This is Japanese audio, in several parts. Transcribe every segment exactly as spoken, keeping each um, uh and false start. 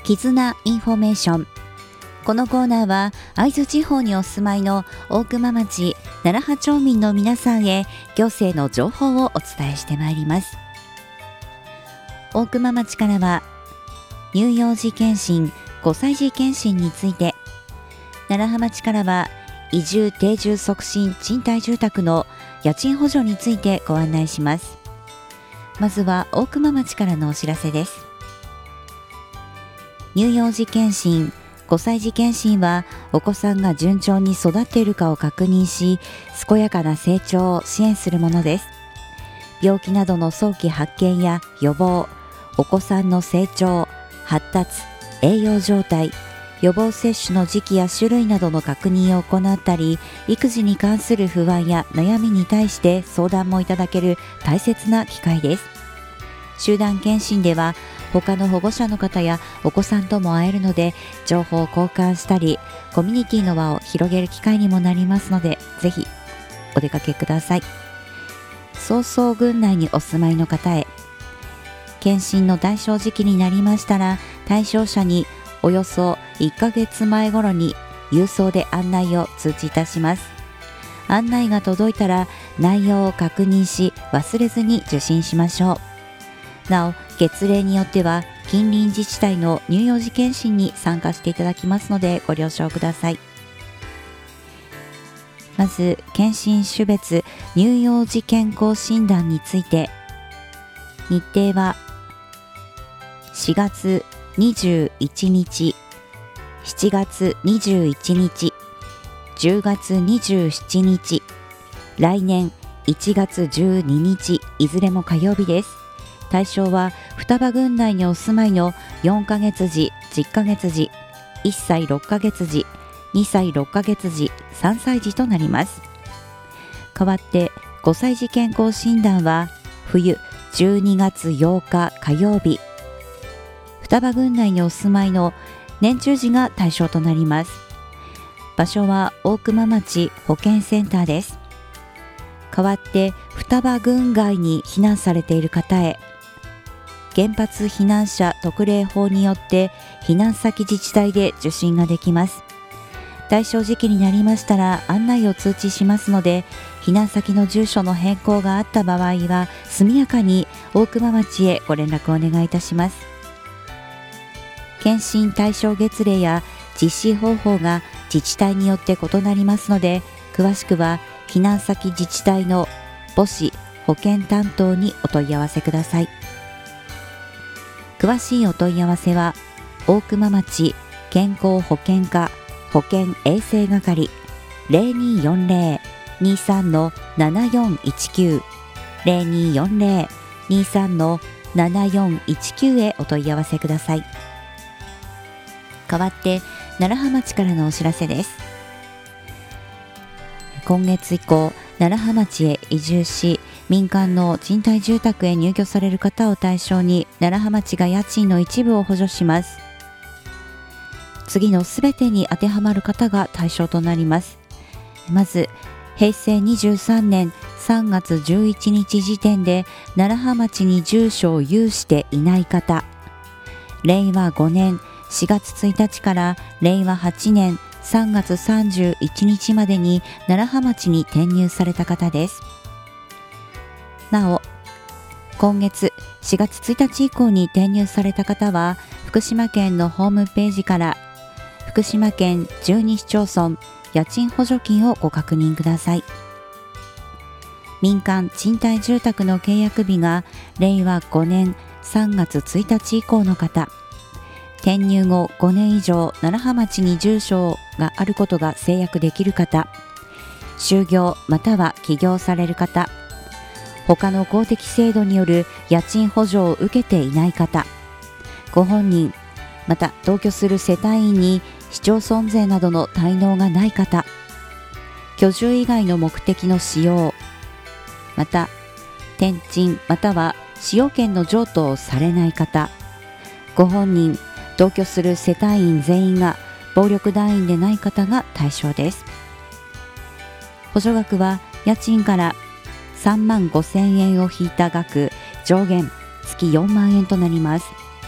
絆インフォメーション。このコーナーは会津地方にお住まいの大熊町楢葉町民の皆さんへ行政の情報をお伝えしてまいります。大熊町からは乳幼児健診、ごさい児健診について、楢葉町からは移住定住促進賃貸住宅の家賃補助についてご案内します。まずは大熊町からのお知らせです。乳幼児健診、ごさい児健診はお子さんが順調に育っているかを確認し、健やかな成長を支援するものです。病気などの早期発見や予防、お子さんの成長、発達、栄養状態、予防接種の時期や種類などの確認を行ったり、育児に関する不安や悩みに対して相談もいただける大切な機会です。集団検診では他の保護者の方やお子さんとも会えるので、情報を交換したりコミュニティの輪を広げる機会にもなりますので、ぜひお出かけください。早々郡内にお住まいの方へ、検診の対象時期になりましたら、対象者におよそいっかげつまえ頃に郵送で案内を通知いたします。案内が届いたら内容を確認し、忘れずに受診しましょう。なお、月例によっては近隣自治体の乳幼児健診に参加していただきますので、ご了承ください。まず、健診種別乳幼児健康診断について、日程はしがつにじゅういちにち、しちがつにじゅういちにち、じゅうがつにじゅうしちにち、来年いちがつじゅうににち、いずれも火曜日です。対象は双葉郡内にお住まいのよんかげつ児、じゅっかげつ児、いっさいろっかげつ児、にさいろっかげつ児、さんさい児となります。代わってごさい児健康診断は冬じゅうにがつようか火曜日、双葉郡内にお住まいの年中児が対象となります。場所は大熊町保健センターです。代わって双葉郡外に避難されている方へ、原発避難者特例法によって避難先自治体で受診ができます。対象時期になりましたら案内を通知しますので、避難先の住所の変更があった場合は速やかに大熊町へご連絡をお願いいたします。検診対象月例や実施方法が自治体によって異なりますので、詳しくは避難先自治体の母子保健担当にお問い合わせください。詳しいお問い合わせは大熊町健康保険課保健衛生係 ゼロにーよんゼロ にーさん ななよんいちきゅう ゼロにーよんゼロ にーさん ななよんいちきゅう へお問い合わせください。代わって楢葉町からのお知らせです。今月以降、楢葉町へ移住し、民間の賃貸住宅へ入居される方を対象に、楢葉町が家賃の一部を補助します。次のすべてに当てはまる方が対象となります。まず、へいせいにじゅうさんねんさんがつじゅういちにち時点で楢葉町に住所を有していない方、れいわごねんしがつついたちかられいわはちねんさんがつさんじゅういちにちまでに楢葉町に転入された方です。なお、今月しがつついたち以降に転入された方は、福島県のホームページから福島県じゅうに市町村家賃補助金をご確認ください。民間賃貸住宅の契約日がれいわごねんさんがつついたち以降の方、転入後ごねん以上楢葉町に住所があることが制約できる方、就業または起業される方、他の公的制度による家賃補助を受けていない方、ご本人また同居する世帯員に市町村税などの滞納がない方、居住以外の目的の使用、また転賃または使用権の譲渡をされない方、ご本人同居する世帯員全員が暴力団員でない方が対象です。補助額は家賃からさんまんごせんえんを引いた額上限月よんまんえんとなります。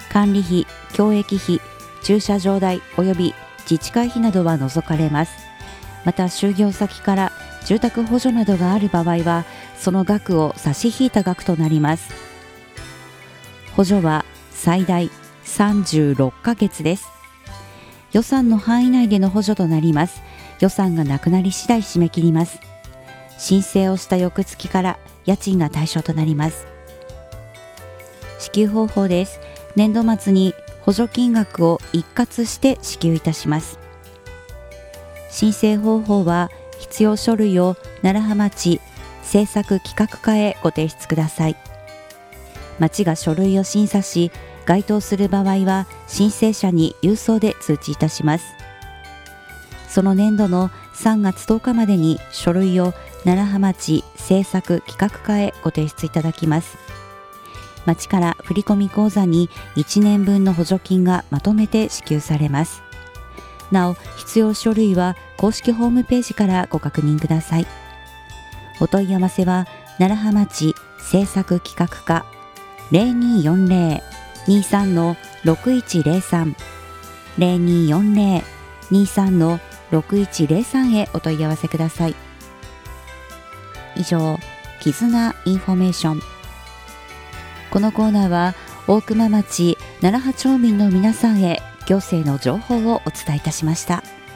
管理費、教育費、駐車場代及び自治会費などは除かれます。また就業先から住宅補助などがある場合は、その額を差し引いた額となります。補助は最大さんじゅうろっかげつです。予算の範囲内での補助となります。予算がなくなり次第締め切ります。申請をした翌月から家賃が対象となります。支給方法です。年度末に補助金額を一括して支給いたします。申請方法は必要書類を楢葉町政策企画課へご提出ください。町が書類を審査し、該当する場合は申請者に郵送で通知いたします。その年度のさんがつとおかまでに書類を楢葉町政策企画課へご提出いただきます。町から振込口座にいちねんぶんの補助金がまとめて支給されます。なお、必要書類は公式ホームページからご確認ください。お問い合わせは楢葉町政策企画課 ゼロにーよんゼロ にーさん ろくいちゼロさん ゼロにーよんゼロ にーさん ろくいちゼロさん へお問い合わせください。以上、絆インフォメーション。このコーナーは大熊町楢葉町民の皆さんへ行政の情報をお伝えいたしました。